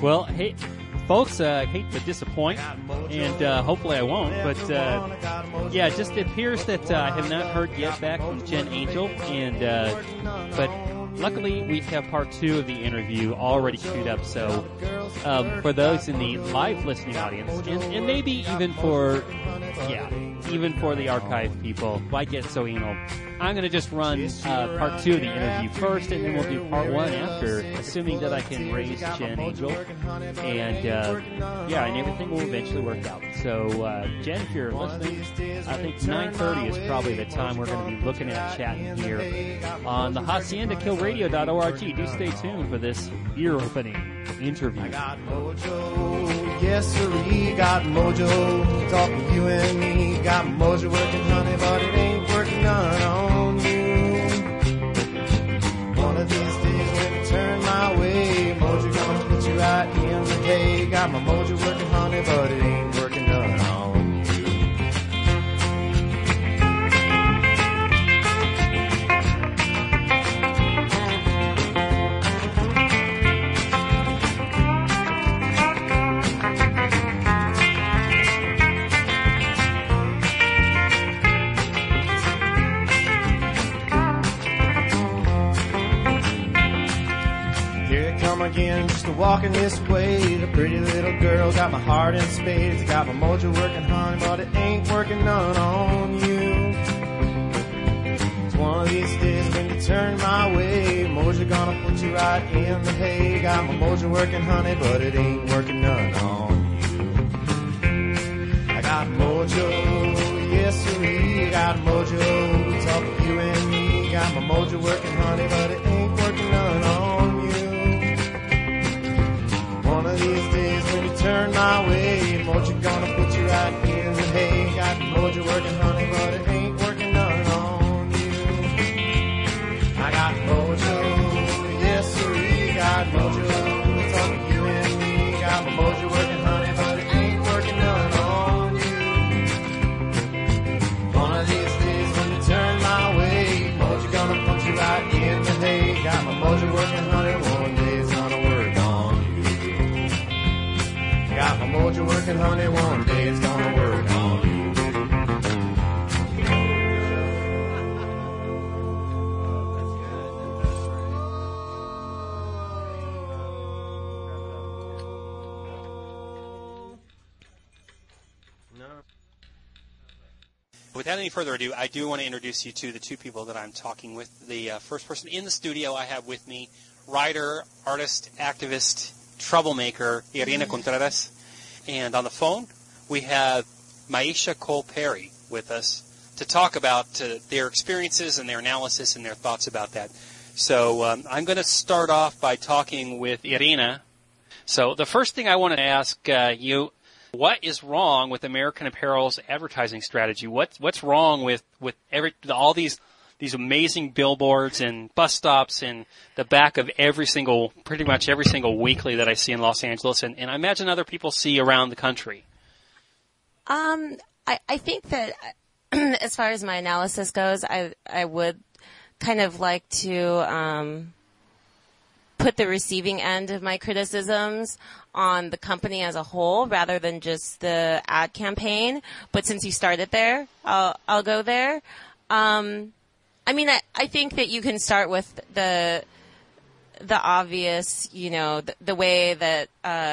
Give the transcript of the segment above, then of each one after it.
Well, hey, folks, I hate to disappoint, and hopefully I won't, but yeah, it just appears that I have not heard yet back from Jen Angel, and but luckily we have part 2 of the interview already queued up, so for those in the live listening audience, and maybe even for the archive people, why get so anal? I'm going to just run part 2 of the interview first, and then we'll do part 1 after, assuming that I can raise Jen Angel. And, and everything will eventually work out. So, Jen, if you're listening, I think 9:30 is probably the time we're going to be looking at chatting here on the HaciendaKillRadio.org. Do stay tuned for this ear-opening interview. Got mojo, yes sirree, got mojo, talking you and me, got mojo working, honey, but it ain't working none on you. One of these days when you turn my way, mojo gonna put you right in the hay, got my mojo working, honey, but it ain't working none on you. Again, just walking this way. The pretty little girl got my heart in spades. Got my mojo working, honey, but it ain't working none on you. It's one of these days when you turn my way. Mojo gonna put you right in the hay. Got my mojo working, honey, but it ain't working none on you. I got mojo, yes sirree, got mojo. Talk to you and me. Got my mojo working, honey, but it ain't working none on you. One of these days when you turn my way, mojo gonna put you right in the hay. Got mojo working, honey, but it ain't working none on you. I got mojo, yes sirree, got mojo. Talking you and me, got my mojo working, honey, but it ain't working none on you. One of these days when you turn my way, mojo gonna put you right in the hay. Got my mojo working, honey, one day it's gonna work on you. Got my mojo working, honey, one day it's gonna work on you. Without any further ado, I do want to introduce you to the 2 people that I'm talking with. The first person in the studio I have with me, writer, artist, activist, troublemaker, Irina Contreras. And on the phone, we have Maisha Cole Perry with us to talk about their experiences and their analysis and their thoughts about that. So I'm going to start off by talking with Irina. So the first thing I want to ask you, what is wrong with American Apparel's advertising strategy? What's wrong with all these amazing billboards and bus stops in the back of pretty much every single weekly that I see in Los Angeles, and I imagine other people see around the country? I think that as far as my analysis goes, I would kind of like to put the receiving end of my criticisms on the company as a whole rather than just the ad campaign. But since you started there, I'll go there. I mean, I think that you can start with the obvious, the way that,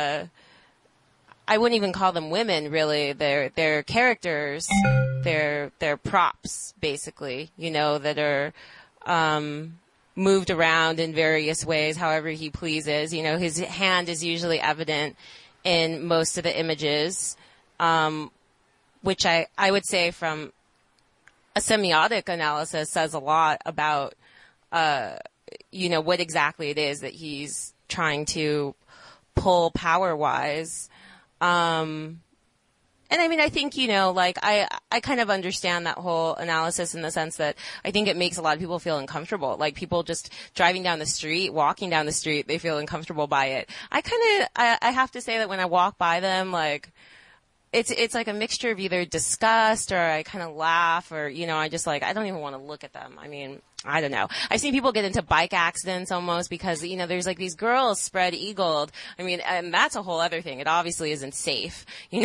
I wouldn't even call them women, really. They're characters. They're props, basically, that are, moved around in various ways, however he pleases. His hand is usually evident in most of the images, which I would say from a semiotic analysis says a lot about, what exactly it is that he's trying to pull power-wise. And I mean, I think, I kind of understand that whole analysis in the sense that I think it makes a lot of people feel uncomfortable. Like people just driving down the street, walking down the street, they feel uncomfortable by it. I have to say that when I walk by them, it's like a mixture of either disgust or I kind of laugh or, I just like, I don't even want to look at them. I mean, I don't know. I've seen people get into bike accidents almost because, there's like these girls spread eagled. I mean, and that's a whole other thing. It obviously isn't safe, Yeah.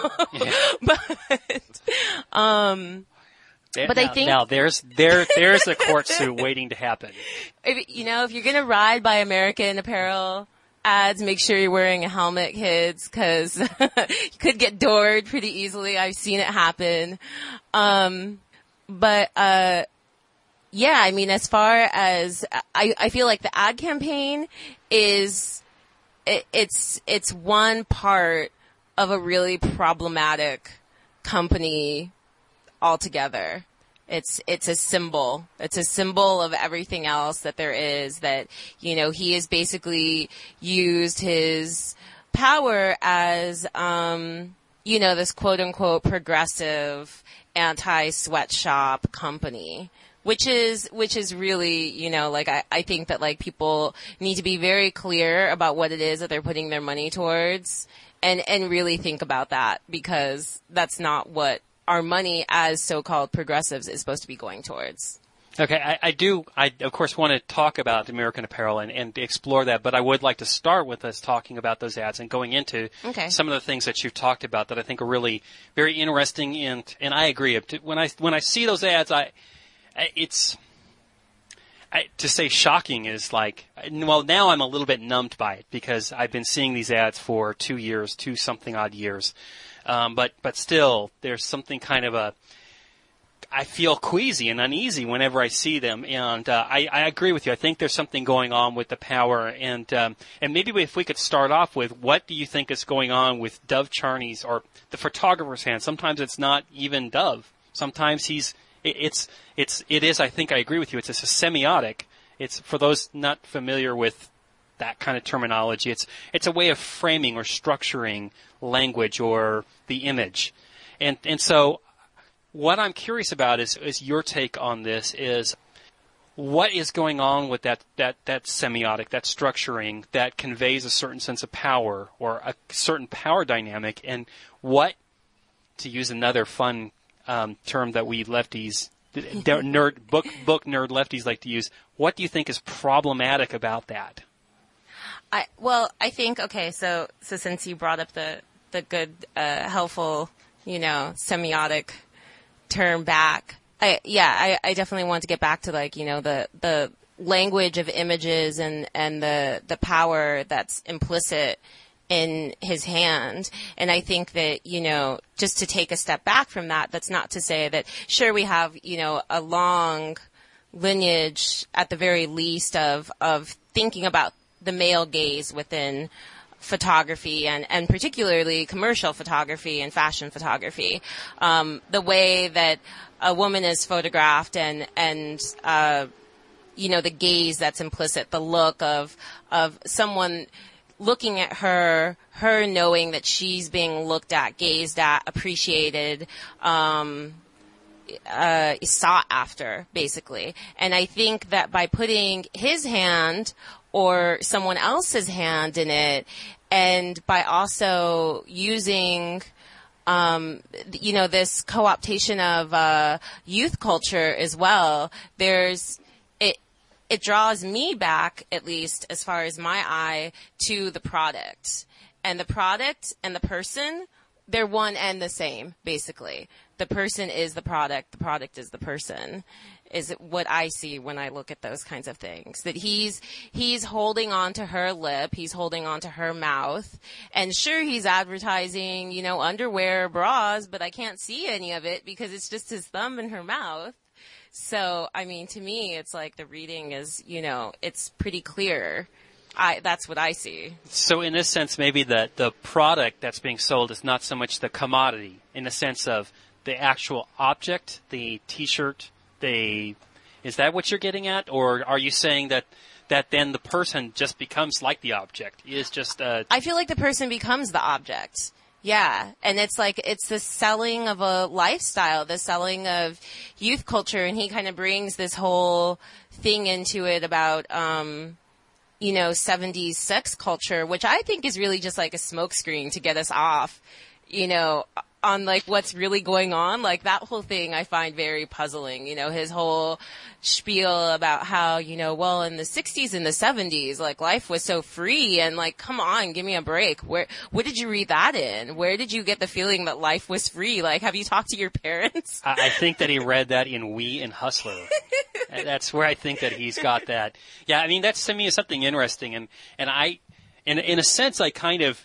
But I think now there's a court suit waiting to happen. If you're going to ride by American Apparel ads, make sure you're wearing a helmet, kids, because you could get doored pretty easily. I've seen it happen. Yeah, I mean, as far as I feel like the ad campaign is, it's one part of a really problematic company altogether. It's a symbol. It's a symbol of everything else that there is that, he has basically used his power as, this quote unquote progressive anti-sweatshop company. Which is really, I think that people need to be very clear about what it is that they're putting their money towards and really think about that because that's not what our money as so-called progressives is supposed to be going towards. Okay, I of course want to talk about American Apparel and explore that, but I would like to start with us talking about those ads and going into some of the things that you've talked about that I think are really very interesting and I agree. When I see those ads, to say shocking is now I'm a little bit numbed by it because I've been seeing these ads for 2 something odd years. But still, there's something kind of I feel queasy and uneasy whenever I see them. And, I agree with you. I think there's something going on with the power. And maybe if we could start off with what do you think is going on with Dov Charney's or the photographer's hand? Sometimes it's not even Dov. Sometimes it is, I think I agree with you. It's a semiotic. It's for those not familiar with that kind of terminology. It's a way of framing or structuring language or the image. And so what I'm curious about is your take on this is what is going on with that semiotic, that structuring that conveys a certain sense of power or a certain power dynamic, and what, to use another fun term that we lefties, book nerd lefties like to use, what do you think is problematic about that? I think, okay, so since you brought up the good, helpful, semiotic term back, I definitely want to get back to the language of images and the power that's implicit in his hand. And I think that, just to take a step back from that, that's not to say that, sure, we have, a long lineage at the very least of thinking about the male gaze within photography and particularly commercial photography and fashion photography. The way that a woman is photographed and the gaze that's implicit, the look of someone looking at her knowing that she's being looked at, gazed at, appreciated, sought after, basically. And I think that by putting his hand or someone else's hand in it, and by also using, this co-optation of youth culture as well, it draws me back, at least as far as my eye, to the product. And the product and the person, they're one and the same, basically. The person is the product is the person, is what I see when I look at those kinds of things. That he's holding on to her lip, he's holding on to her mouth, and sure, he's advertising, underwear, bras, but I can't see any of it because it's just his thumb in her mouth. So, I mean, to me, it's like the reading is, it's pretty clear. That's what I see. So in this sense, maybe the product that's being sold is not so much the commodity in the sense of the actual object, the T-shirt, is that what you're getting at? Or are you saying that then the person just becomes like the object? Is just I feel like the person becomes the object. Yeah. And it's the selling of a lifestyle, the selling of youth culture. And he kind of brings this whole thing into it about, 70s sex culture, which I think is really just like a smokescreen to get us off, on like what's really going on. Like that whole thing I find very puzzling, his whole spiel about how, well, in the 60s and the 70s, like life was so free and like, come on, give me a break. Where did you read that in? Where did you get the feeling that life was free? Like, have you talked to your parents? I think that he read that in We and Hustler. That's where I think that he's got that. Yeah, I mean, that's to me is something interesting. And I, in a sense, I kind of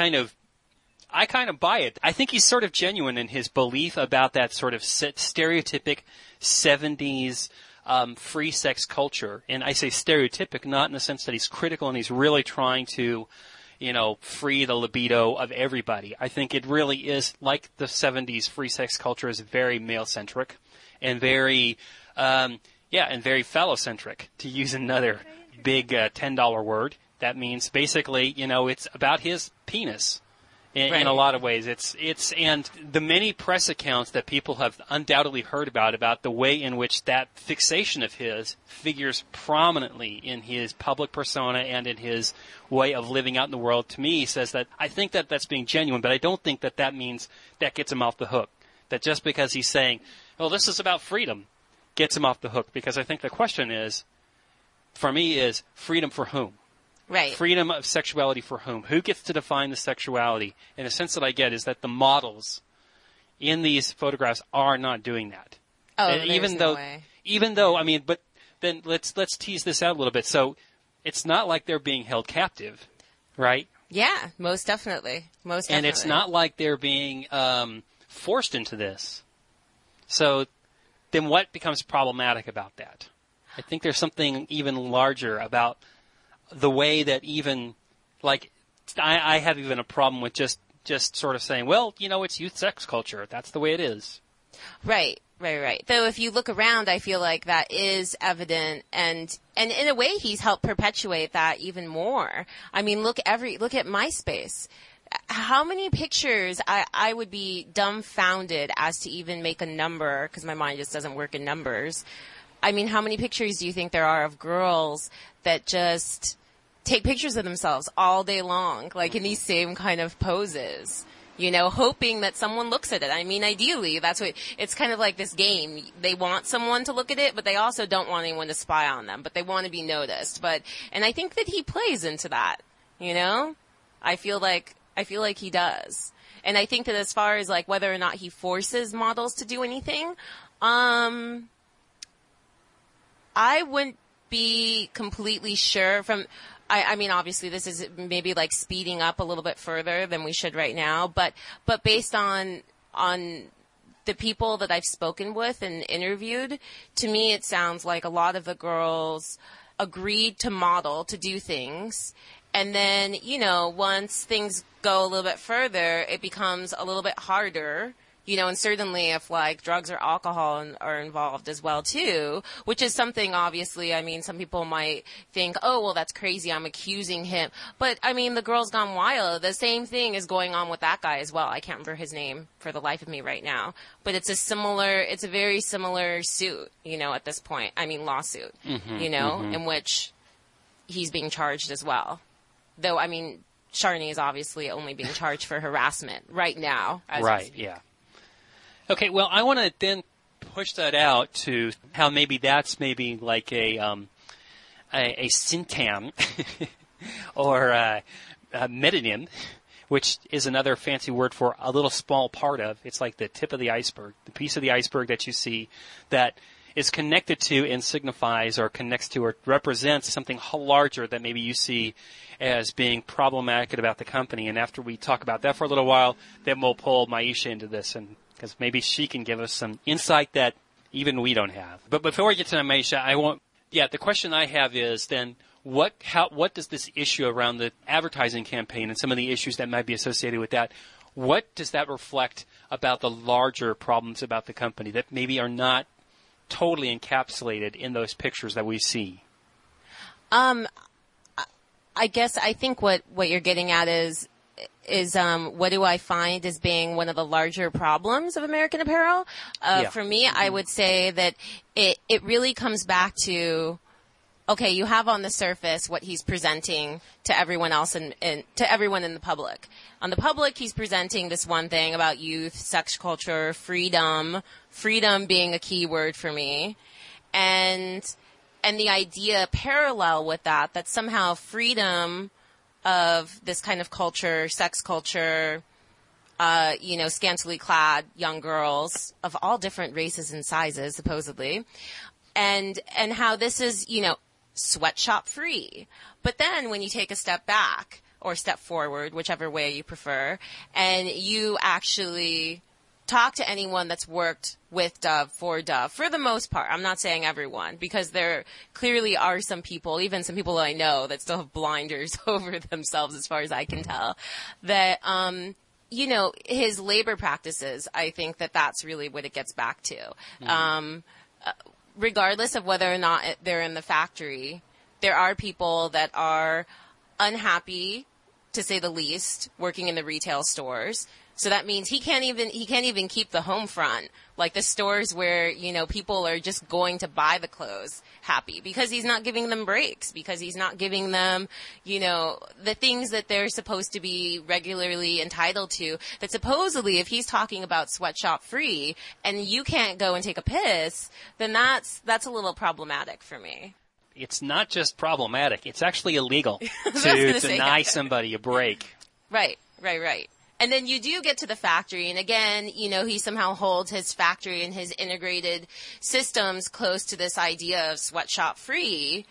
buy it. I think he's sort of genuine in his belief about that sort of stereotypic 70s free sex culture. And I say stereotypic not in the sense that he's critical and he's really trying to, free the libido of everybody. I think it really is like the 70s free sex culture is very male-centric and very, and very phallocentric, to use another big $10 word. That means basically, it's about his penis. In a lot of ways, and the many press accounts that people have undoubtedly heard about the way in which that fixation of his figures prominently in his public persona and in his way of living out in the world, to me says that I think that that's being genuine, but I don't think that means that gets him off the hook. That just because he's saying, well, this is about freedom, gets him off the hook. Because I think the question is, for me, is freedom for whom? Right. Freedom of sexuality for whom? Who gets to define the sexuality? And the sense that I get is that the models in these photographs are not doing that. Oh, there's no way. Even though, I mean, but then let's tease this out a little bit. So it's not like they're being held captive, right? Yeah, most definitely. And it's not like they're being forced into this. So then what becomes problematic about that? I think there's something even larger about the way that even, like, I have even a problem with just sort of saying, well, it's youth sex culture. That's the way it is. Right. Though if you look around, I feel like that is evident, and in a way, he's helped perpetuate that even more. I mean, look at MySpace. How many pictures, I would be dumbfounded as to even make a number, because my mind just doesn't work in numbers. I mean, how many pictures do you think there are of girls that just take pictures of themselves all day long, like in these same kind of poses, hoping that someone looks at it? I mean, ideally, that's what, it's kind of like this game. They want someone to look at it, but they also don't want anyone to spy on them, but they want to be noticed. And I think that he plays into that, I feel like he does. And I think that as far as like whether or not he forces models to do anything, I wouldn't be completely sure from, I mean, obviously this is maybe like speeding up a little bit further than we should right now, but based on the people that I've spoken with and interviewed, to me it sounds like a lot of the girls agreed to model, to do things, and then, once things go a little bit further, it becomes a little bit harder. And certainly if like drugs or alcohol are involved as well too, which is something obviously, I mean, some people might think, oh, well, that's crazy. I'm accusing him. But I mean, the Girls Gone Wild, the same thing is going on with that guy as well. I can't remember his name for the life of me right now, but it's a very similar suit, at this point. I mean, lawsuit, in which he's being charged as well. Though, I mean, Sharni is obviously only being charged for harassment right now. Right. Yeah. Okay, well, I want to then push that out to how maybe that's maybe like a syntam or a metonym, which is another fancy word for a little small part of. It's like the tip of the iceberg, the piece of the iceberg that you see that is connected to and signifies or connects to or represents something larger that maybe you see as being problematic about the company. And after we talk about that for a little while, then we'll pull Maisha into this, and because maybe she can give us some insight that even we don't have. But before we get to Maisha, the question I have is then what does this issue around the advertising campaign and some of the issues that might be associated with that, what does that reflect about the larger problems about the company that maybe are not totally encapsulated in those pictures that we see? I guess I think what you're getting at is what do I find as being one of the larger problems of American Apparel? For me, I would say that it really comes back to okay, you have on the surface what he's presenting to everyone else and to everyone in the public. On the public, he's presenting this one thing about youth, sex culture, freedom being a key word for me. And the idea parallel with that somehow freedom of this kind of culture, sex culture, scantily clad young girls of all different races and sizes, supposedly, and how this is, sweatshop free. But then when you take a step back or step forward, whichever way you prefer, and you actually talk to anyone that's worked with Dove, for the most part. I'm not saying everyone, because there clearly are some people, even some people that I know, that still have blinders over themselves as far as I can tell, that, his labor practices, I think that's really what it gets back to. Mm-hmm. Regardless of whether or not they're in the factory, there are people that are unhappy, to say the least, working in the retail stores. So that means he can't even keep the home front, like the stores where, people are just going to buy the clothes happy, because he's not giving them breaks, because he's not giving them, the things that they're supposed to be regularly entitled to, that supposedly if he's talking about sweatshop free and you can't go and take a piss, then that's a little problematic for me. It's not just problematic, it's actually illegal to deny somebody a break. Right. And then you do get to the factory, and again, he somehow holds his factory and his integrated systems close to this idea of sweatshop free.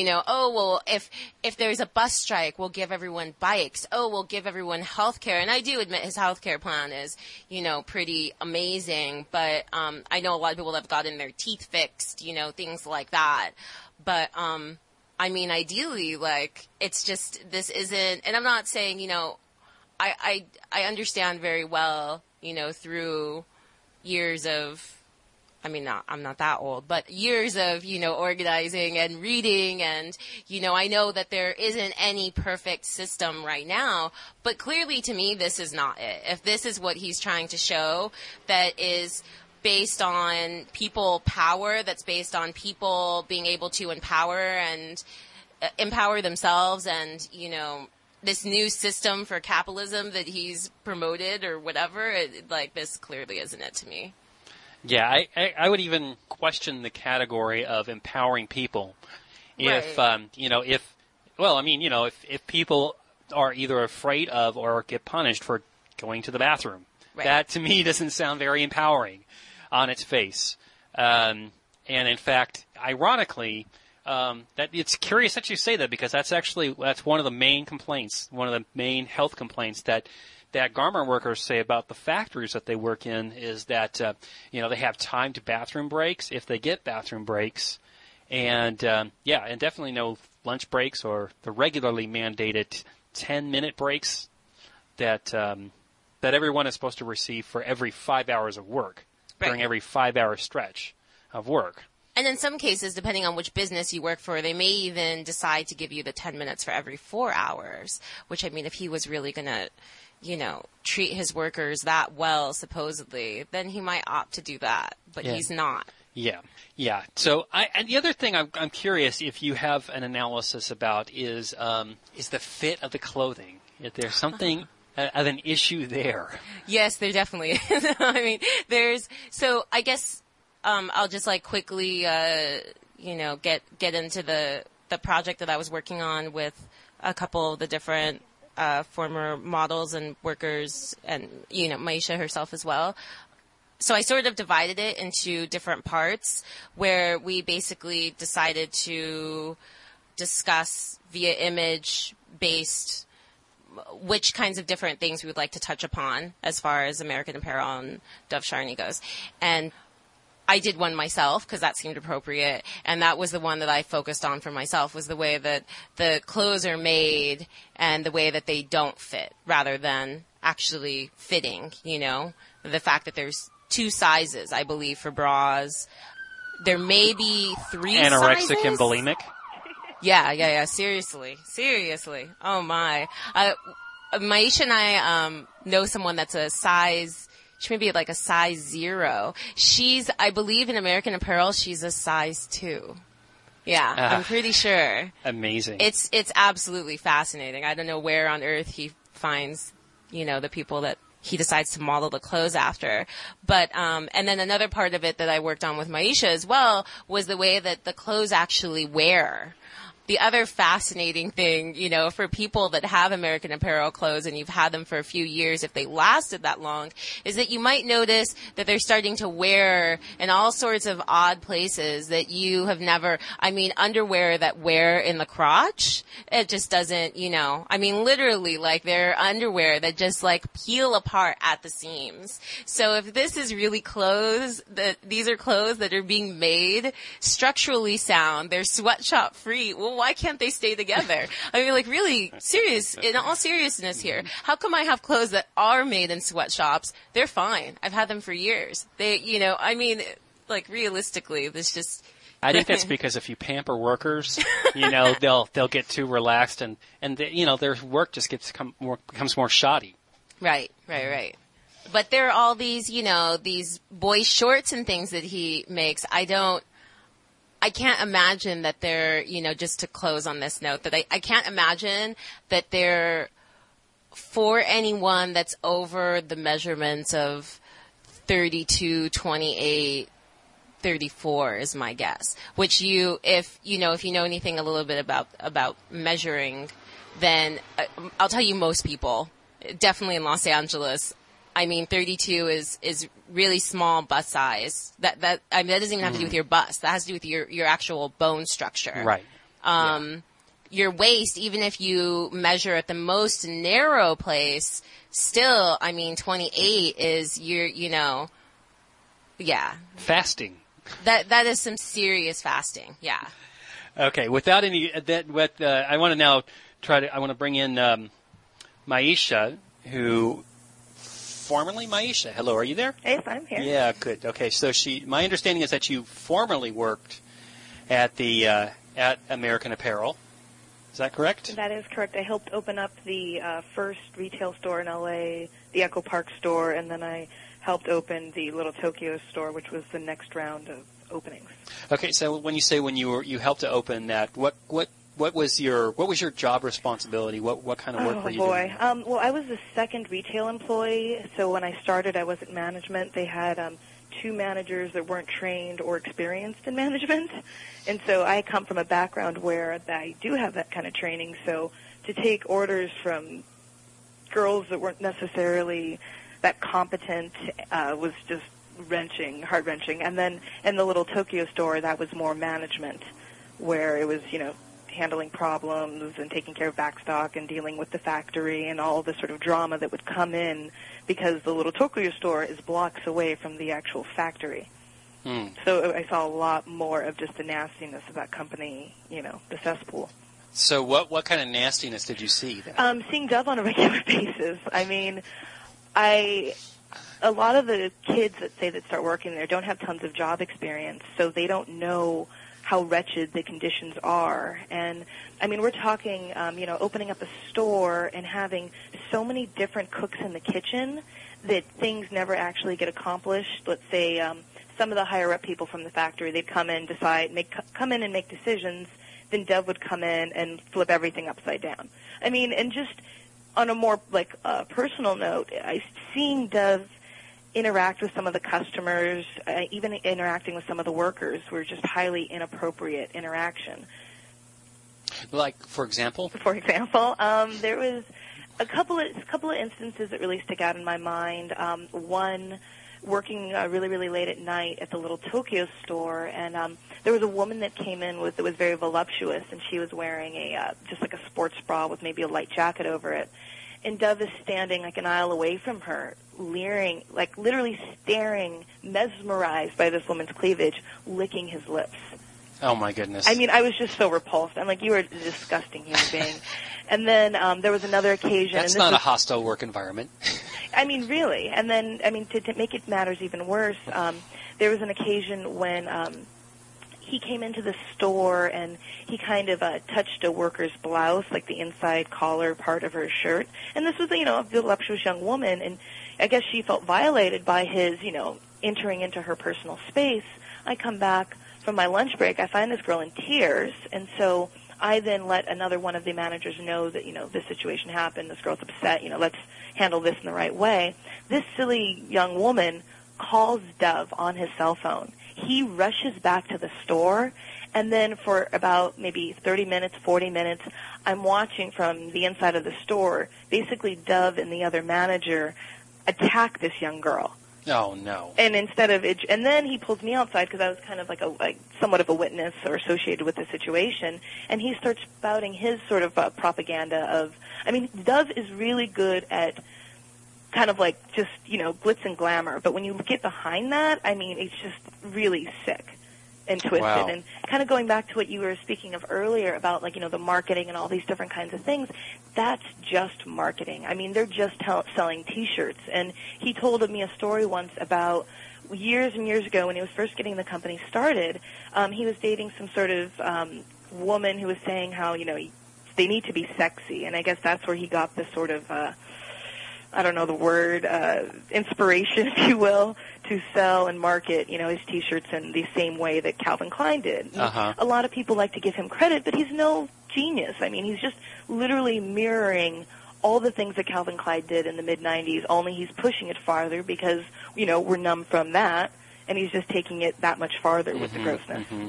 If there's a bus strike, we'll give everyone bikes. We'll give everyone health care. And I do admit his health care plan is, pretty amazing. But I know a lot of people have gotten their teeth fixed, things like that. But ideally, it's just, this isn't, and I'm not saying, I understand very well, through years of, I'm not that old, but years of, organizing and reading, and, I know that there isn't any perfect system right now, but clearly to me, this is not it. If this is what he's trying to show, that is based on people power, that's based on people being able to empower themselves, and, this new system for capitalism that he's promoted or whatever, this clearly isn't it to me. Yeah, I would even question the category of empowering people. If, right. If people are either afraid of or get punished for going to the bathroom, right. That to me doesn't sound very empowering on its face. And in fact, ironically, that it's curious that you say that, because that's one of the main complaints, one of the main health complaints that garment workers say about the factories that they work in, is that they have timed bathroom breaks, if they get bathroom breaks, and and definitely no lunch breaks or the regularly mandated 10-minute breaks that everyone is supposed to receive for every 5 hours of work, right, during every 5-hour stretch of work. And in some cases, depending on which business you work for, they may even decide to give you the 10 minutes for every 4 hours, which, if he was really going to, treat his workers that well, supposedly, then he might opt to do that, but he's not. Yeah. So, and the other thing I'm curious if you have an analysis about is the fit of the clothing. If there's something of an issue there. Yes, there definitely is. So I guess, I'll just quickly, get into the project that I was working on with a couple of the different, former models and workers, and, Maisha herself as well. So I sort of divided it into different parts, where we basically decided to discuss via image-based which kinds of different things we would like to touch upon as far as American Apparel and Dove Charney goes. And I did one myself because that seemed appropriate, and that was the one that I focused on for myself, was the way that the clothes are made and the way that they don't fit, rather than actually fitting, the fact that there's 2 sizes, I believe, for bras. There may be 3 Anorexic sizes. and bulimic? Yeah. Seriously. Oh my. Maisha and I, know someone that's a size, she may be a size 0. I believe in American Apparel, she's a size 2. Yeah, I'm pretty sure. Amazing. It's absolutely fascinating. I don't know where on earth he finds, the people that he decides to model the clothes after. But, and then another part of it that I worked on with Maisha as well was the way that the clothes actually wear. The other fascinating thing, for people that have American Apparel clothes and you've had them for a few years, if they lasted that long, is that you might notice that they're starting to wear in all sorts of odd places that you have never, underwear that wear in the crotch. It just doesn't, literally like they're underwear that just like peel apart at the seams. So if this is really clothes, these are clothes that are being made structurally sound, they're sweatshop free. Well, why can't they stay together? Really serious, in all seriousness here. How come I have clothes that are made in sweatshops? They're fine. I've had them for years. Realistically, this just... I think that's because if you pamper workers, they'll get too relaxed and their work just becomes more shoddy. Right. But there are all these, these boy shorts and things that he makes. I can't imagine that they're, just to close on this note, that I can't imagine that they're for anyone that's over the measurements of 32, 28, 34 is my guess. Which if you know anything a little bit about measuring, then I'll tell you most people, definitely in Los Angeles, 32 is really small bust size. That doesn't even have to do with your bust. That has to do with your actual bone structure. Right. Your waist, even if you measure at the most narrow place, still, 28 is yeah. Fasting. That is some serious fasting. Yeah. Okay. Without any I want to now I want to bring in Maisha, who. Formerly Maisha. Hello, are you there? Yes, I'm here. Yeah, good. Okay, so my understanding is that you formerly worked at at American Apparel. Is that correct? That is correct. I helped open up the first retail store in LA, the Echo Park store, and then I helped open the Little Tokyo store, which was the next round of openings. Okay, so when you say you helped to open that, what was your job responsibility? What kind of work were you doing? Well, I was the second retail employee, so when I started, I wasn't management. They had two managers that weren't trained or experienced in management, and so I come from a background where I do have that kind of training. So to take orders from girls that weren't necessarily that competent was just heart-wrenching. And then in the Little Tokyo store, that was more management, where it was, handling problems and taking care of backstock and dealing with the factory and all the sort of drama that would come in because the Little Tokyo store is blocks away from the actual factory. So I saw a lot more of just the nastiness of that company, the cesspool. So what kind of nastiness did you see then? Seeing Dove on a regular basis. A lot of the kids that start working there don't have tons of job experience, so they don't know how wretched the conditions are. And, we're talking, opening up a store and having so many different cooks in the kitchen that things never actually get accomplished. Let's say some of the higher-up people from the factory, they'd come in and make decisions, then Dove would come in and flip everything upside down. And just on a more, personal note, seeing Dove interact with some of the customers, even interacting with some of the workers, were just highly inappropriate interaction. Like, for example? For example, there was a couple of instances that really stick out in my mind. One, working really, really late at night at the Little Tokyo store, and there was a woman that came in that was very voluptuous, and she was wearing just like a sports bra with maybe a light jacket over it. And Dove is standing like an aisle away from her, leering, like literally staring, mesmerized by this woman's cleavage, licking his lips. Oh, my goodness. I was just so repulsed. I'm like, you are a disgusting human being. And then there was another occasion. That's not a hostile work environment. Really. And then, to make it matters even worse, there was an occasion when he came into the store and he kind of touched a worker's blouse, like the inside collar part of her shirt. And this was, a voluptuous young woman, and I guess she felt violated by his, entering into her personal space. I come back, from my lunch break, I find this girl in tears, and so I then let another one of the managers know that, this situation happened, this girl's upset, let's handle this in the right way. This silly young woman calls Dove on his cell phone. He rushes back to the store, and then for about maybe 30 minutes, 40 minutes, I'm watching from the inside of the store, basically Dove and the other manager attack this young girl. Oh, no. And instead of it, and then he pulls me outside because I was kind of like somewhat of a witness or associated with the situation, and he starts spouting his sort of propaganda of, Dove is really good at kind of like just, glitz and glamour, but when you get behind that, it's just really sick and twisted. Wow. And kind of going back to what you were speaking of earlier about, the marketing and all these different kinds of things, that's just marketing. They're just selling T-shirts. And he told me a story once about years and years ago when he was first getting the company started. He was dating some sort of woman who was saying how, they need to be sexy. And I guess that's where he got this sort of I don't know the word, inspiration, if you will, to sell and market, his T-shirts in the same way that Calvin Klein did. Uh-huh. A lot of people like to give him credit, but he's no genius. He's just literally mirroring all the things that Calvin Klein did in the mid-'90s, only he's pushing it farther because, we're numb from that, and he's just taking it that much farther with the grossness. Mm-hmm.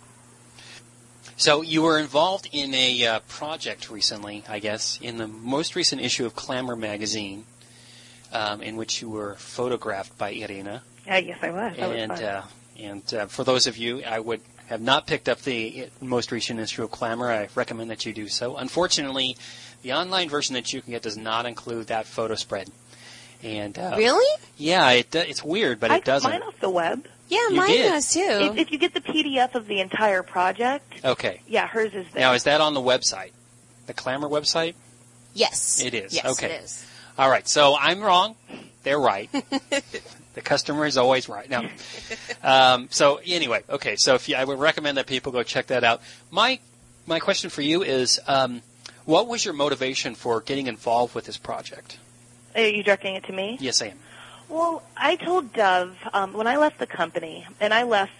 So you were involved in a project recently, I guess, in the most recent issue of Glamour magazine, in which you were photographed by Irina. Yes, I was. That was fun. And for those of you, I would have not picked up the most recent issue of Glamour. I recommend that you do so. Unfortunately, the online version that you can get does not include that photo spread. And really? Yeah, it's weird, but it doesn't. I got mine off the web. Yeah, You mine did. does too. If you get the PDF of the entire project, Okay. yeah, hers is there. Now, is that on the website? The Glamour website? Yes. It is. Yes, Okay. it is. All right, so I'm wrong. They're right. The customer is always right. Now, so anyway, okay. So I would recommend that people go check that out. My question for you is, what was your motivation for getting involved with this project? Are you directing it to me? Yes, I am. Well, I told Dove when I left the company, and I left,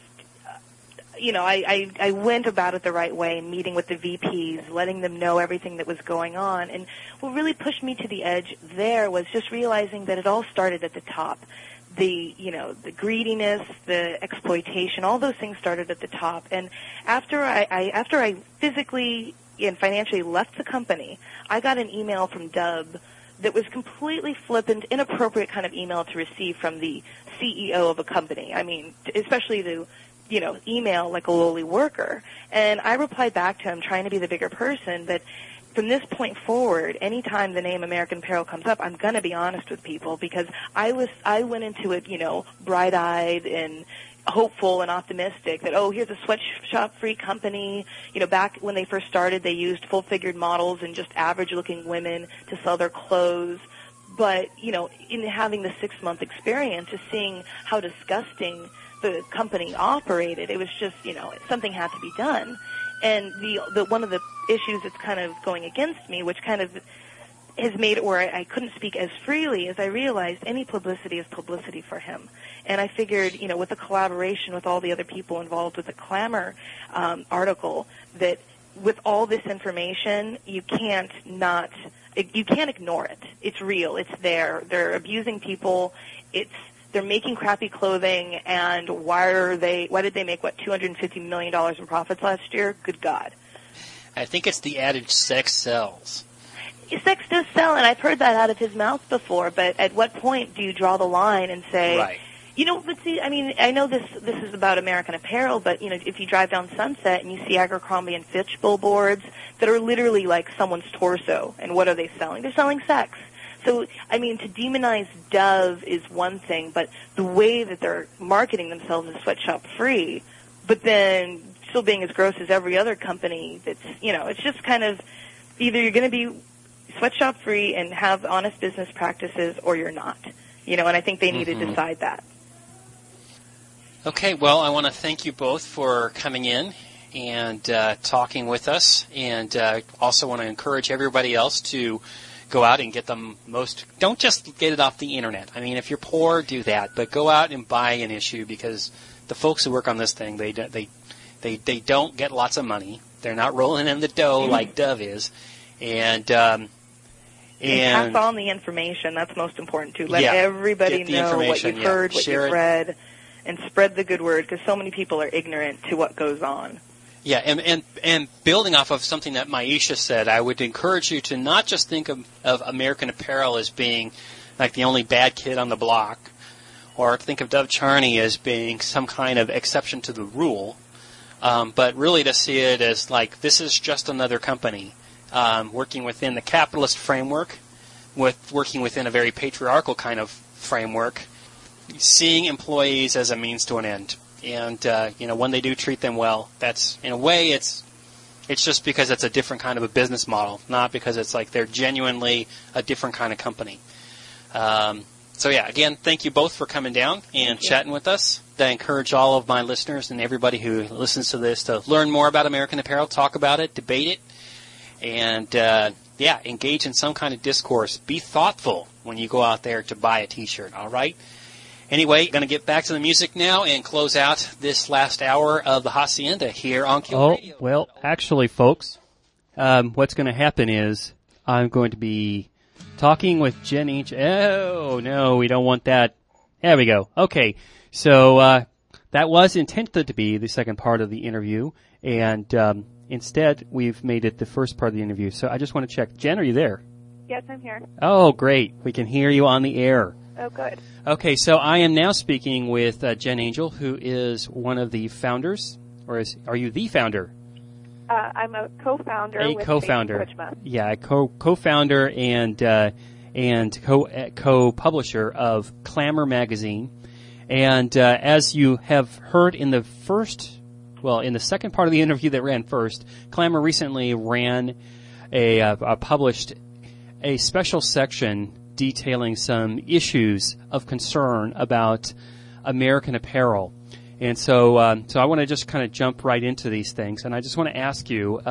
I went about it the right way, meeting with the VPs, letting them know everything that was going on. And what really pushed me to the edge there was just realizing that it all started at the top. The greediness, the exploitation, all those things started at the top. And after I physically and financially left the company, I got an email from Dove that was completely flippant, inappropriate kind of email to receive from the CEO of a company. Especially to, email like a lowly worker. And I replied back to him trying to be the bigger person, but from this point forward, anytime the name American Apparel comes up, I'm going to be honest with people because I went into it, bright-eyed and hopeful and optimistic that, here's a sweatshop-free company. Back when they first started, they used full-figured models and just average-looking women to sell their clothes. But, in having the 6-month experience, just seeing how disgusting the company operated, it was just, something had to be done. And the one of the issues that's kind of going against me, which kind of has made it where I couldn't speak as freely, is I realized any publicity is publicity for him. And I figured, with the collaboration with all the other people involved with the Glamour article, that with all this information, you can't ignore it. It's real. It's there. They're abusing people. They're making crappy clothing, and why did they make, $250 million in profits last year? Good God. I think it's the adage sex sells. Sex does sell, and I've heard that out of his mouth before, but at what point do you draw the line and say, right. But see, I know this is about American Apparel, but, if you drive down Sunset and you see Abercrombie and Fitch billboards that are literally like someone's torso, and what are they selling? They're selling sex. So, to demonize Dove is one thing, but the way that they're marketing themselves as sweatshop free, but then still being as gross as every other company that's, it's just kind of either you're going to be sweatshop free and have honest business practices or you're not, and I think they need to decide that. Okay, well, I want to thank you both for coming in and talking with us, and also want to encourage everybody else to go out and get the most. Don't just get it off the internet. If you're poor, do that, but go out and buy an issue because the folks who work on this thing, they They don't get lots of money. They're not rolling in the dough like Dove is, and pass on the information. That's most important too. Let everybody know what you've heard, what you've read, and spread the good word, because so many people are ignorant to what goes on. Yeah, and building off of something that Maisha said, I would encourage you to not just think of American Apparel as being like the only bad kid on the block, or think of Dove Charney as being some kind of exception to the rule, but really to see it as like this is just another company working within the capitalist framework, working within a very patriarchal kind of framework, seeing employees as a means to an end. And, when they do treat them well, that's, in a way, it's just because it's a different kind of a business model, not because it's like they're genuinely a different kind of company. Again, thank you both for coming down and chatting with us. I encourage all of my listeners and everybody who listens to this to learn more about American Apparel, talk about it, debate it, and, engage in some kind of discourse. Be thoughtful when you go out there to buy a T-shirt, all right? Anyway, going to get back to the music now and close out this last hour of the Hacienda here on Q Radio. Well, actually, folks, what's going to happen is I'm going to be talking with Jen Angel. Oh, no, we don't want that. There we go. Okay, so that was intended to be the second part of the interview, and instead we've made it the first part of the interview. So I just want to check. Jen, are you there? Yes, I'm here. Oh, great. We can hear you on the air. Oh, good. Okay, so I am now speaking with Jen Angel, who is one of the founders, or are you the founder? I'm a co-founder. Yeah, co-founder and co-publisher of Clamor magazine. And as you have heard in the second part of the interview that ran first, Clamor recently published a special section detailing some issues of concern about American Apparel. And so I want to just kind of jump right into these things. And I just want to ask you,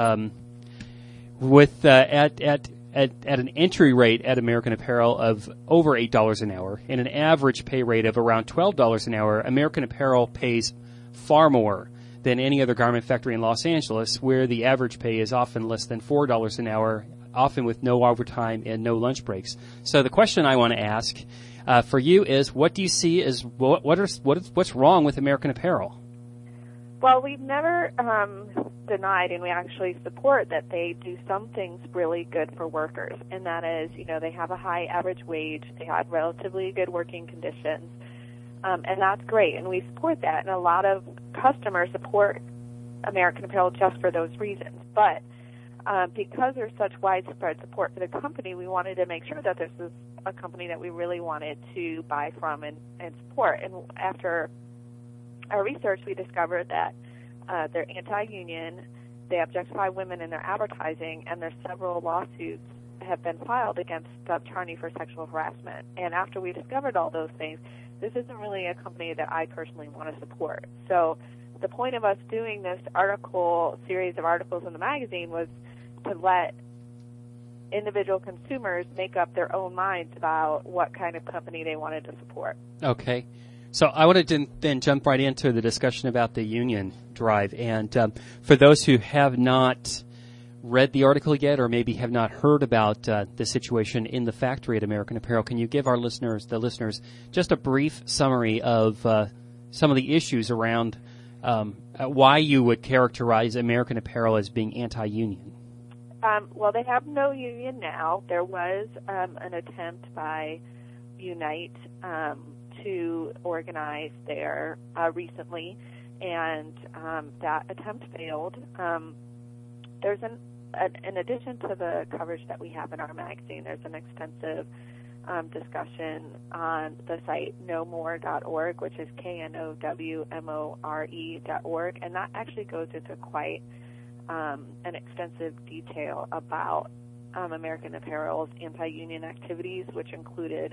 with at an entry rate at American Apparel of over $8 an hour and an average pay rate of around $12 an hour, American Apparel pays far more than any other garment factory in Los Angeles, where the average pay is often less than $4 an hour, often with no overtime and no lunch breaks. So the question I want to ask for you is, what do you see as what's wrong with American Apparel? Well, we've never denied, and we actually support that they do some things really good for workers, and that is, they have a high average wage, they have relatively good working conditions, and that's great, and we support that, and a lot of customers support American Apparel just for those reasons. But because there's such widespread support for the company, we wanted to make sure that this is a company that we really wanted to buy from and support. And after our research, we discovered that they're anti-union, they objectify women in their advertising, and there's several lawsuits have been filed against Dove Charney for sexual harassment. And after we discovered all those things, this isn't really a company that I personally want to support. So the point of us doing this series of articles in the magazine was to let individual consumers make up their own minds about what kind of company they wanted to support. Okay. So I wanted to then jump right into the discussion about the union drive. And for those who have not read the article yet, or maybe have not heard about the situation in the factory at American Apparel, can you give the listeners, just a brief summary of some of the issues around why you would characterize American Apparel as being anti-union? Well, they have no union now. There was an attempt by Unite to organize there recently, and that attempt failed. There's in addition to the coverage that we have in our magazine, there's an extensive discussion on the site knowmore.org, which is KNOWMORE.org, and that actually goes into quite an extensive detail about American Apparel's anti-union activities, which included,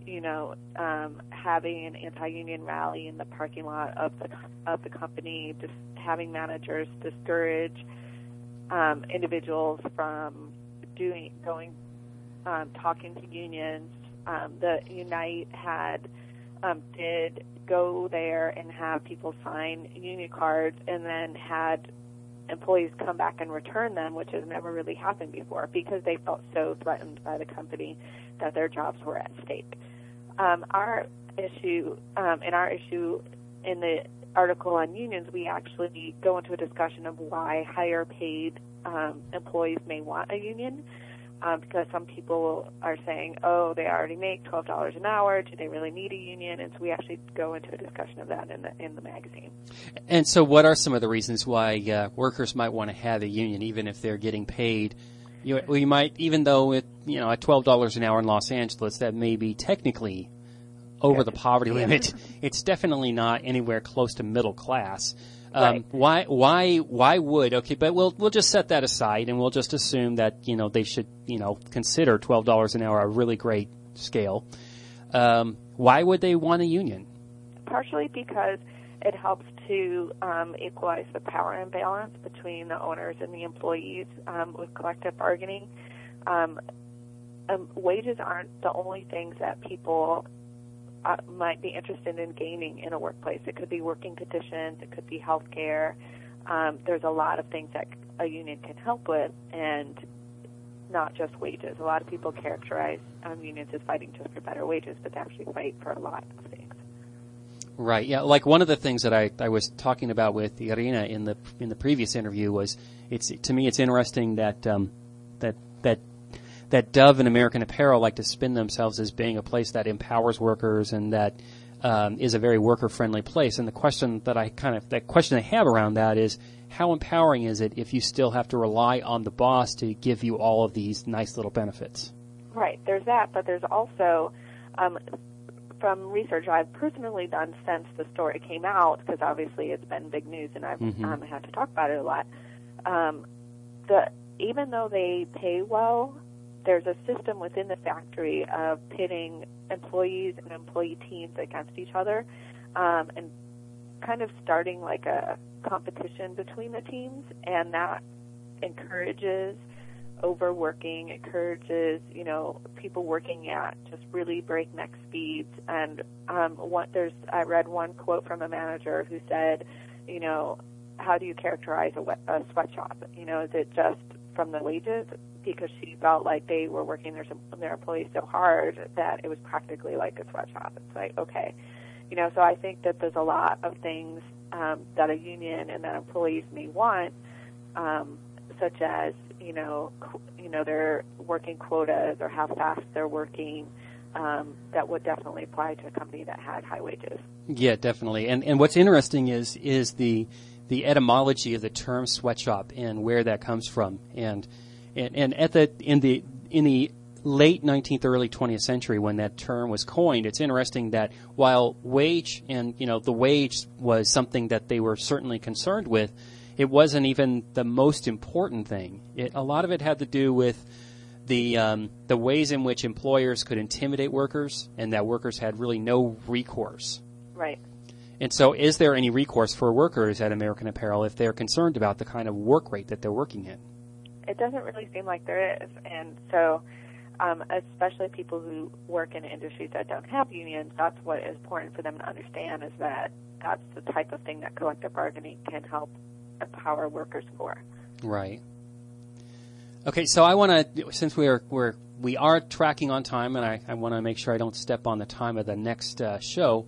having an anti-union rally in the parking lot of the company, just having managers discourage individuals from talking to unions. The Unite had did go there and have people sign union cards and then had employees come back and return them, which has never really happened before because they felt so threatened by the company that their jobs were at stake. Our issue in the article on unions, we actually go into a discussion of why higher paid employees may want a union, because some people are saying, oh, they already make $12 an hour. Do they really need a union? And so we actually go into a discussion of that in the magazine. And so what are some of the reasons why workers might want to have a union, even if they're getting paid? You might, even though at $12 an hour in Los Angeles, that may be technically over the poverty limit. It's definitely not anywhere close to middle class. Right. Why would, okay, but we'll just set that aside and we'll just assume that, they should, consider $12 an hour a really great scale. Why would they want a union? Partially because it helps to equalize the power imbalance between the owners and the employees with collective bargaining. Wages aren't the only things that people might be interested in gaining in a workplace. It could be working conditions. It could be health care. There's a lot of things that a union can help with, and not just wages. A lot of people characterize unions as fighting just for better wages, but they actually fight for a lot of things. Right. Yeah. Like one of the things that I was talking about with Irina in the previous interview was to me it's interesting that that Dove and American Apparel like to spin themselves as being a place that empowers workers and that is a very worker-friendly place. And the question that I have around that is, how empowering is it if you still have to rely on the boss to give you all of these nice little benefits? Right. There's that, but there's also, from research I've personally done since the story came out, because obviously it's been big news and I've had to talk about it a lot, even though they pay well, there's a system within the factory of pitting employees and employee teams against each other, and kind of starting like a competition between the teams, and that encourages overworking, encourages, people working at just really breakneck speeds. And I read one quote from a manager who said, how do you characterize a sweatshop? Is it just from the wages? Because she felt like they were working their employees so hard that it was practically like a sweatshop. It's like, okay. So I think that there's a lot of things that a union and that employees may want, such as, their working quotas or how fast they're working, that would definitely apply to a company that had high wages. Yeah, definitely. And what's interesting is the etymology of the term sweatshop and where that comes from. And in the late 19th, early 20th century, when that term was coined, it's interesting that while wage and the wage was something that they were certainly concerned with, it wasn't even the most important thing. A lot of it had to do with the ways in which employers could intimidate workers, and that workers had really no recourse. Right. And so, is there any recourse for workers at American Apparel if they're concerned about the kind of work rate that they're working in? It doesn't really seem like there is. And so, especially people who work in industries that don't have unions, that's what is important for them to understand, is that that's the type of thing that collective bargaining can help empower workers for. Right. Okay, so I want to, since we are tracking on time, and I want to make sure I don't step on the time of the next show.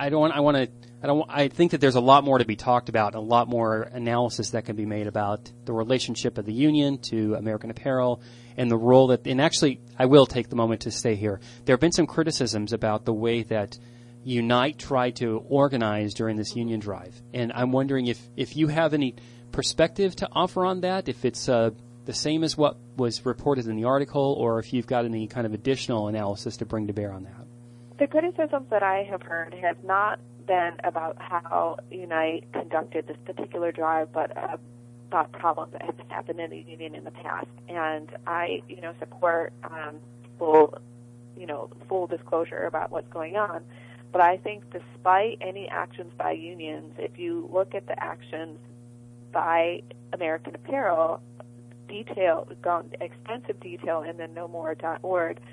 I think that there's a lot more to be talked about, and a lot more analysis that can be made about the relationship of the union to American Apparel and the role that, and actually, I will take the moment to stay here. There have been some criticisms about the way that Unite tried to organize during this union drive, and I'm wondering if you have any perspective to offer on that, if it's the same as what was reported in the article, or if you've got any kind of additional analysis to bring to bear on that. The criticisms that I have heard have not been about how Unite conducted this particular drive, but about problems that have happened in the union in the past. And I, support full disclosure about what's going on. But I think despite any actions by unions, if you look at the actions by American Apparel, extensive detail in the nomore.org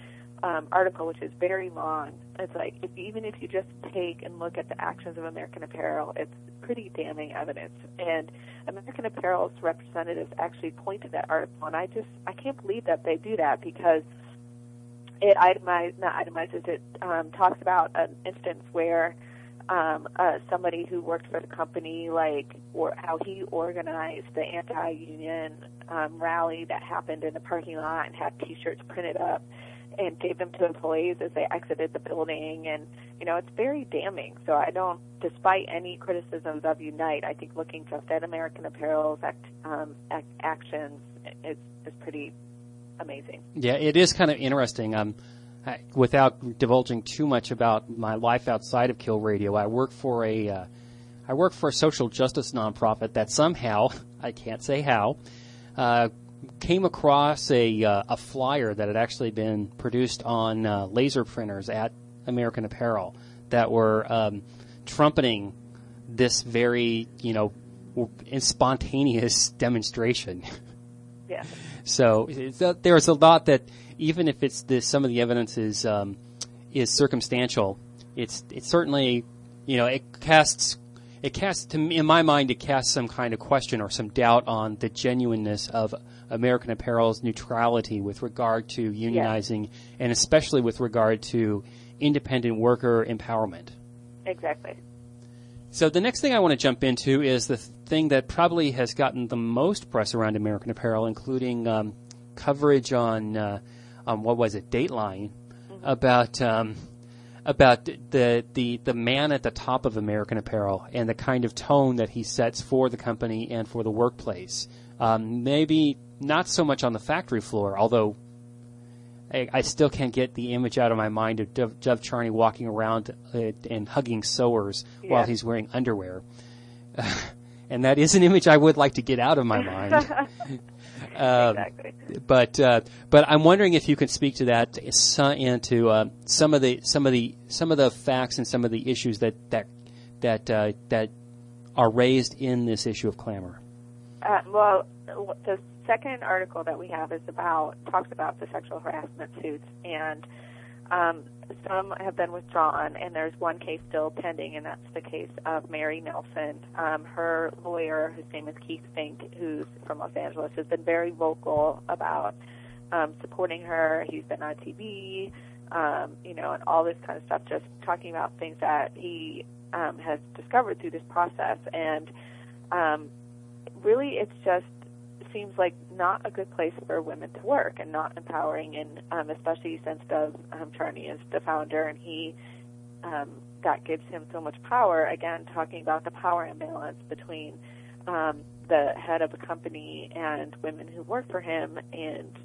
article, which is very long. It's like, even if you just take and look at the actions of American Apparel, it's pretty damning evidence. And American Apparel's representatives actually point to that article, and I can't believe that they do that, because it talks about an instance where somebody who worked for the company, or how he organized the anti-union rally that happened in the parking lot and had T-shirts printed up and gave them to employees as they exited the building. And, it's very damning. So I don't, despite any criticisms of Unite, I think looking just at American Apparel's actions is pretty amazing. Yeah, it is kind of interesting. Without divulging too much about my life outside of Kill Radio, I work for a social justice nonprofit that somehow, I can't say how, came across a flyer that had actually been produced on laser printers at American Apparel that were trumpeting this very, spontaneous demonstration. Yeah. So there's a lot that, even if some of the evidence is circumstantial, it's certainly, it casts in my mind, it casts some kind of question or some doubt on the genuineness of American Apparel's neutrality with regard to unionizing, and especially with regard to independent worker empowerment. Exactly. So the next thing I want to jump into is the thing that probably has gotten the most press around American Apparel, including coverage on what was it, Dateline, about the man at the top of American Apparel and the kind of tone that he sets for the company and for the workplace. Maybe not so much on the factory floor, although I still can't get the image out of my mind of Dov Charney walking around and hugging sewers while he's wearing underwear. And that is an image I would like to get out of my mind. Exactly. But I'm wondering if you can speak to that and to some of the facts and some of the issues that are raised in this issue of Clamor. Well, the second article that we have talks about the sexual harassment suits, and some have been withdrawn, and there's one case still pending, and that's the case of Mary Nelson. Her lawyer, whose name is Keith Fink, who's from Los Angeles, has been very vocal about supporting her. He's been on TV, and all this kind of stuff, just talking about things that he has discovered through this process. And really, it's just seems like not a good place for women to work, and not empowering, and especially since Dov Charney is the founder, and he that gives him so much power. Again, talking about the power imbalance between the head of a company and women who work for him, and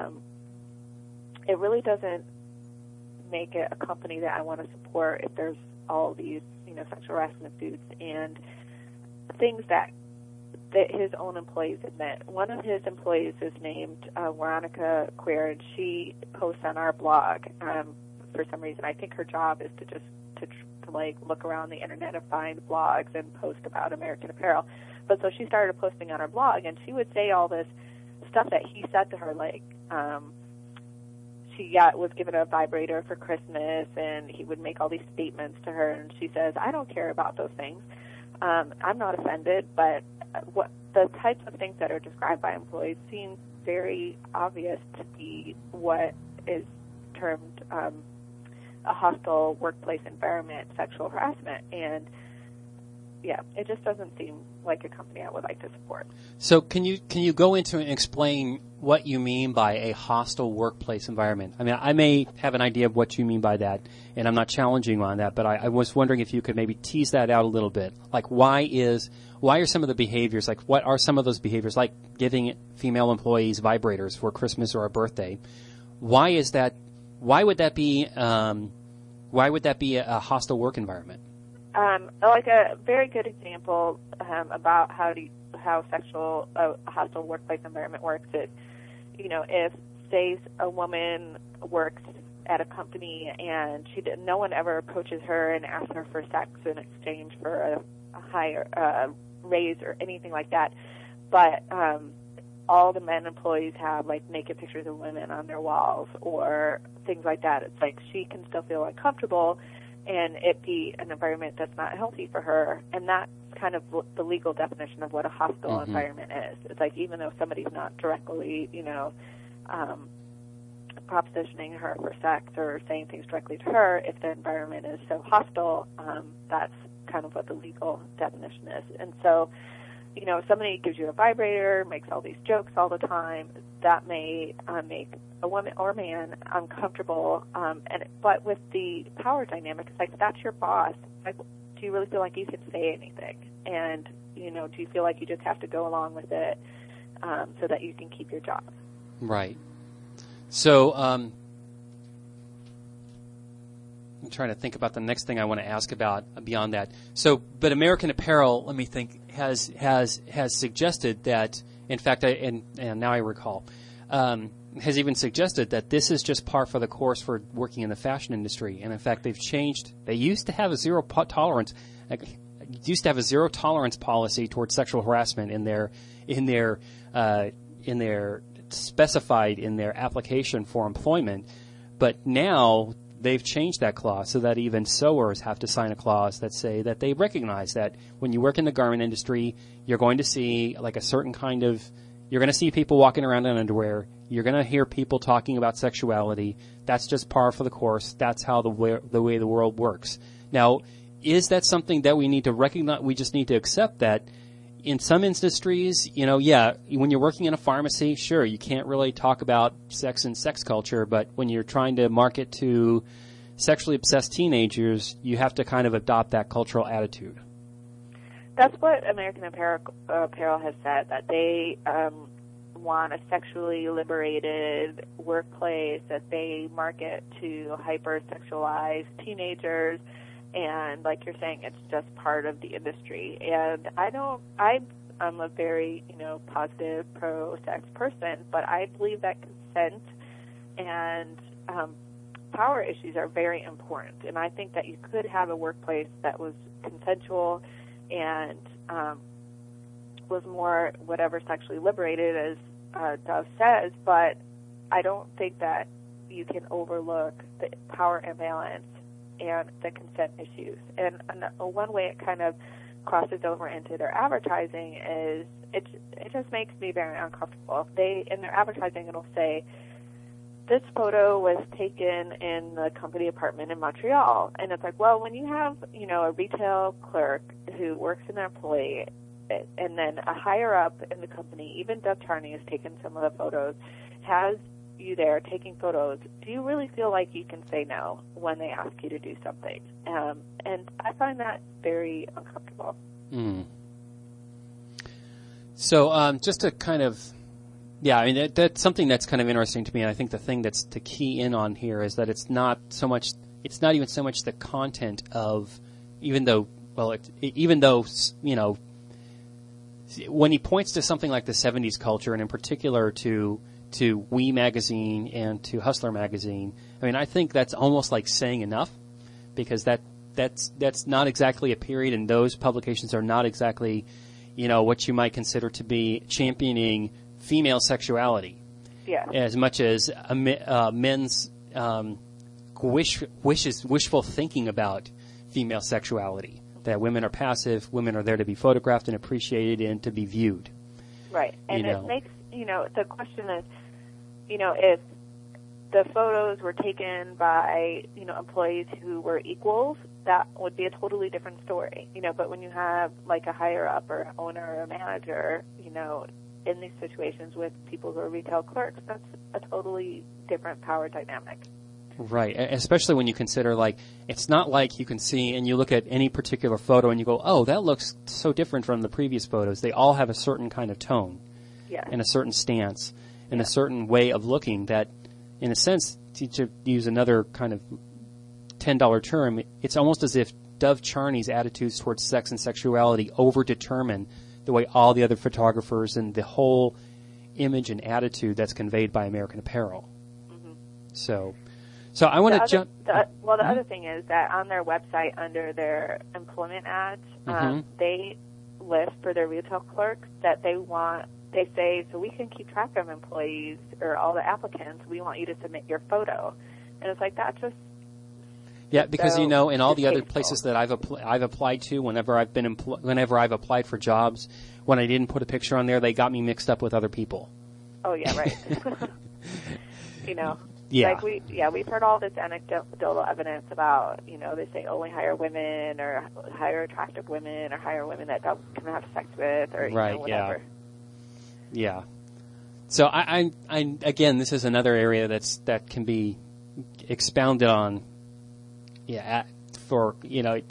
it really doesn't make it a company that I want to support if there's all these sexual harassment suits and things that his own employees admit. One of his employees is named Veronica Queer, and she posts on our blog for some reason. I think her job is to look around the internet and find blogs and post about American Apparel. But so she started posting on her blog, and she would say all this stuff that he said to her, like she was given a vibrator for Christmas, and he would make all these statements to her, and she says, I don't care about those things. I'm not offended, but what the types of things that are described by employees seem very obvious to be what is termed a hostile workplace environment, sexual harassment, and it just doesn't seem like a company I would like to support. So can you go into and explain what you mean by a hostile workplace environment? I mean, I may have an idea of what you mean by that, and I'm not challenging you on that, but I was wondering if you could maybe tease that out a little bit. Like, why are some of the behaviors, like what are some of those behaviors, like giving female employees vibrators for Christmas or a birthday? Why is that? Why would that be a hostile work environment? Like a very good example about how a hostile workplace environment works is, if, say, a woman works at a company and no one ever approaches her and asks her for sex in exchange for a higher raise or anything like that, but all the men employees have like naked pictures of women on their walls or things like that. It's like she can still feel uncomfortable and it be an environment that's not healthy for her. And that's kind of the legal definition of what a hostile environment is. It's like even though somebody's not directly, propositioning her for sex or saying things directly to her, if the environment is so hostile, that's kind of what the legal definition is. And so, if somebody gives you a vibrator, makes all these jokes all the time, that may make a woman or a man uncomfortable. But with the power dynamic, it's like, that's your boss. Like, do you really feel like you can say anything? And, do you feel like you just have to go along with it so that you can keep your job? Right. So I'm trying to think about the next thing I want to ask about beyond that. So, but American Apparel, let me think, has suggested that, in fact, and now I recall, has even suggested that this is just par for the course for working in the fashion industry. And in fact, they've changed. They used to have a zero tolerance policy towards sexual harassment in their specified in their application for employment, but now they've changed that clause so that even sewers have to sign a clause that say that they recognize that when you work in the garment industry, you're going to see like a certain kind of, you're going to see people walking around in underwear. You're going to hear people talking about sexuality. That's just par for the course. That's how the way the world works. Now, is that something that we need to recognize? We just need to accept that in some industries, when you're working in a pharmacy, sure, you can't really talk about sex and sex culture, but when you're trying to market to sexually obsessed teenagers, you have to kind of adopt that cultural attitude. That's what American Apparel has said, that they want a sexually liberated workplace, that they market to hypersexualized teenagers. And like you're saying, it's just part of the industry. And I'm a very, positive pro-sex person, but I believe that consent and power issues are very important. And I think that you could have a workplace that was consensual and was more whatever sexually liberated, as Dove says, but I don't think that you can overlook the power imbalance and the consent issues. And one way it kind of crosses over into their advertising is it just makes me very uncomfortable. In their advertising, it'll say, this photo was taken in the company apartment in Montreal. And it's like, well, when you have, a retail clerk who works in an employee and then a higher up in the company, even Dove Charney has taken some of the photos, has you there taking photos, do you really feel like you can say no when they ask you to do something? And I find that very uncomfortable. So just to kind of, that's something that's kind of interesting to me. And I think the thing that's to key in on here is that it's not even so much the content of, even though, when he points to something like the 70s culture, and in particular to We Magazine and to Hustler Magazine, I think that's almost like saying enough, because that's not exactly a period, and those publications are not exactly, what you might consider to be championing female sexuality. Yeah. As much as men's wishful thinking about female sexuality, that women are passive, women are there to be photographed and appreciated and to be viewed. Right. And it makes, the question is, if the photos were taken by, employees who were equals, that would be a totally different story. But when you have like a higher up or owner or a manager, in these situations with people who are retail clerks, that's a totally different power dynamic. Right. Especially when you consider, it's not like you can see and you look at any particular photo and you go, oh, that looks so different from the previous photos. They all have a certain kind of tone. Yeah. And a certain stance and a certain way of looking that, in a sense, to use another kind of $10 term, it's almost as if Dove Charney's attitudes towards sex and sexuality over-determine the way all the other photographers and the whole image and attitude that's conveyed by American Apparel. Mm-hmm. So I want to jump... The other thing is that on their website, under their employment ads, they list for their retail clerks that they want they say, so we can keep track of employees or all the applicants, we want you to submit your photo. And it's like, that just... Yeah, because so in all the other distasteful. places that I've applied to, whenever I've applied for jobs, when I didn't put a picture on there, they got me mixed up with other people. Oh, yeah, right. Yeah. Like we've heard all this anecdotal evidence about, they say only hire women or hire attractive women or hire women that don't can have sex with or whatever. Yeah. So I again, this is another area that can be expounded on. For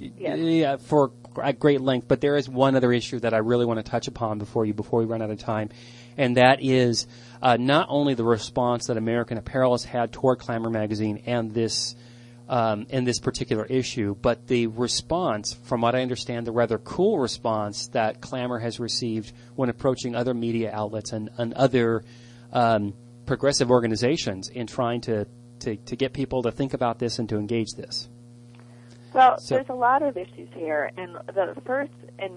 at great length. But there is one other issue that I really want to touch upon before we run out of time, and that is not only the response that American Apparel has had toward Clamor Magazine and this particular issue, but the response, from what I understand, the rather cool response that Clamor has received when approaching other media outlets and other progressive organizations in trying to get people to think about this and to engage this. Well, there's a lot of issues here, and the first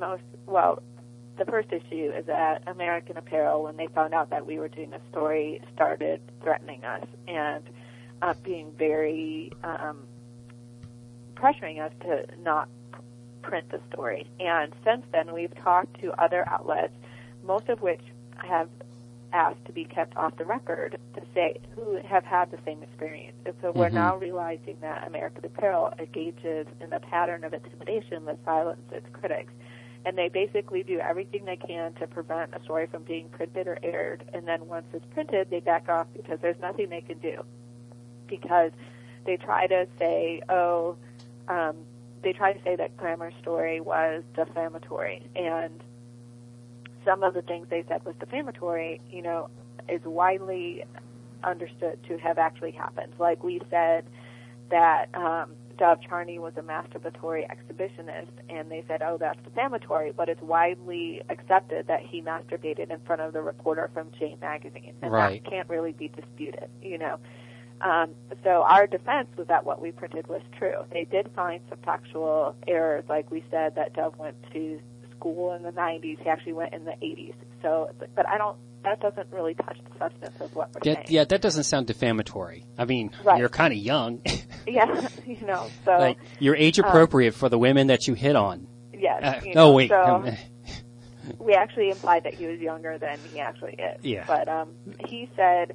issue is that American Apparel, when they found out that we were doing a story, started threatening us and being very pressuring us to not print the story. And since then, we've talked to other outlets, most of which have asked to be kept off the record, to say who have had the same experience. And so we're now realizing that American Apparel engages in a pattern of intimidation that silences its critics. And they basically do everything they can to prevent a story from being printed or aired. And then once it's printed, they back off because there's nothing they can do. Because they try to say, that Clamor's story was defamatory. And some of the things they said was defamatory, is widely understood to have actually happened. Like we said that Dov Charney was a masturbatory exhibitionist, and they said, that's defamatory, but it's widely accepted that he masturbated in front of the reporter from Jane Magazine, and that can't really be disputed, So our defense was that what we printed was true. They did find some factual errors, like we said that Dov went to school in the 90s. He actually went in the 80s. So, but that doesn't really touch the substance of what we're saying. Yeah, that doesn't sound defamatory. I mean, you're kind of young. Yeah, so. Like, you're age appropriate for the women that you hit on. Yes. Wait. So we actually implied that he was younger than he actually is. Yeah. But he said,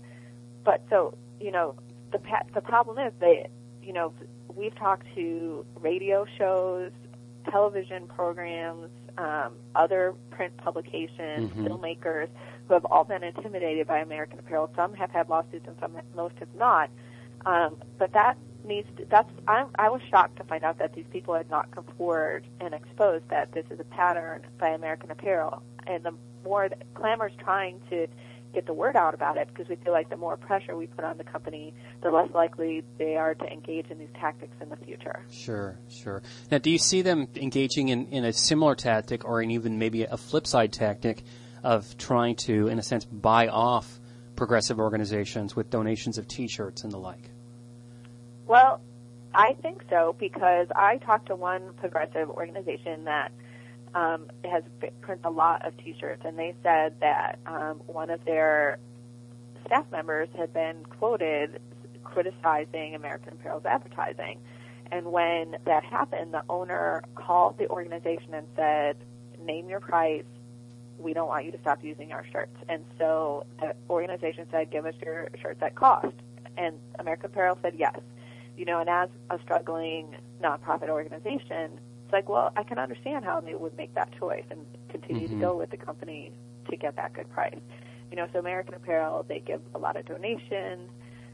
the problem is we've talked to radio shows, television programs, other print publications, filmmakers who have all been intimidated by American Apparel. Some have had lawsuits and most have not. But I was shocked to find out that these people had not come forward and exposed that this is a pattern by American Apparel. And the more that Clamor's trying to get the word out about it, because we feel like the more pressure we put on the company, the less likely they are to engage in these tactics in the future. Sure. Now, do you see them engaging in a similar tactic or in even maybe a flip side tactic of trying to, in a sense, buy off progressive organizations with donations of T-shirts and the like? Well, I think so, because I talked to one progressive organization that has printed a lot of T-shirts, and they said that one of their staff members had been quoted criticizing American Apparel's advertising. And when that happened, the owner called the organization and said, name your price. We don't want you to stop using our shirts. And so the organization said, give us your shirts at cost. And American Apparel said yes. And as a struggling nonprofit organization, it's like, well, I can understand how they would make that choice and continue to go with the company to get that good price. So American Apparel, they give a lot of donations.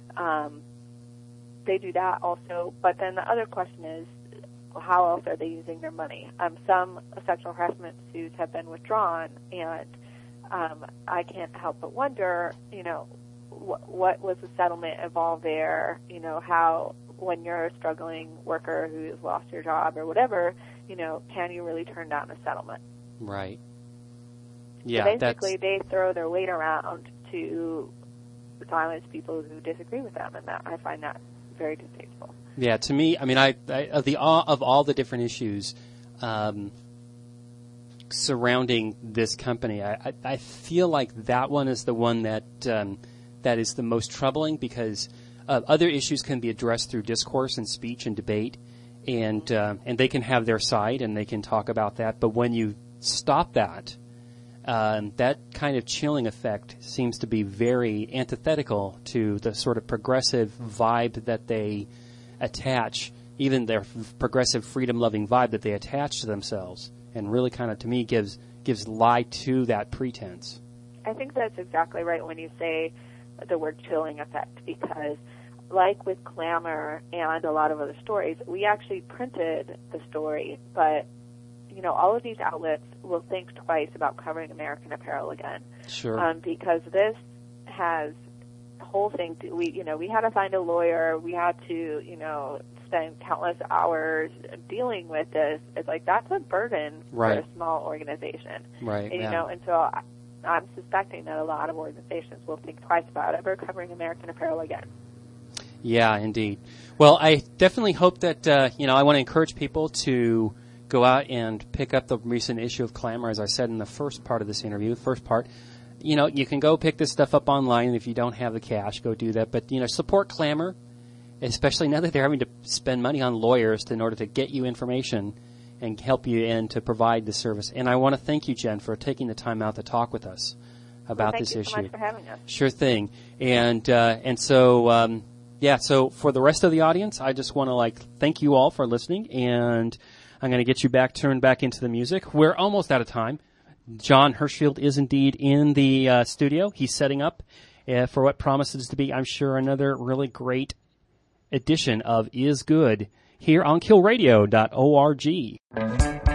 They do that also. But then the other question is, how else are they using their money? Some sexual harassment suits have been withdrawn, and I can't help but wonder, what was the settlement involved there? How, when you're a struggling worker who has lost your job or whatever, can you really turn down a settlement? Right. Yeah. So basically, they throw their weight around to silence people who disagree with them, and I find that very distasteful. Yeah, to me, I mean, of all the different issues, surrounding this company. I feel like that one is the one that is the most troubling, because other issues can be addressed through discourse and speech and debate, and they can have their side and they can talk about that. But when you stop that, that kind of chilling effect seems to be very antithetical to the sort of progressive vibe that they attach, even their progressive freedom-loving vibe that they attach to themselves, and really kind of, to me, gives lie to that pretense. I think that's exactly right when you say the word chilling effect, because like with Clamor and a lot of other stories, we actually printed the story, but all of these outlets will think twice about covering American Apparel again. Sure. Because this has the whole thing. We had to find a lawyer. We had to, spend countless hours dealing with this. It's like, that's a burden for a small organization. Right. And so I'm suspecting that a lot of organizations will think twice about ever covering American Apparel again. Yeah, indeed. Well, I definitely hope that, I want to encourage people to go out and pick up the recent issue of Clamor, as I said in the first part of this interview. First part, you can go pick this stuff up online, and if you don't have the cash, go do that. But, support Clamor, especially now that they're having to spend money on lawyers in order to get you information and help you and to provide the service. And I want to thank you, Jen, for taking the time out to talk with us about this issue. Thank you so much for having us. Sure thing. So for the rest of the audience, I just want to thank you all for listening, and I'm going to get you turned back into the music. We're almost out of time. John Hirschfield is indeed in the studio. He's setting up for what promises to be, I'm sure, another really great edition of Is Good here on KillRadio.org.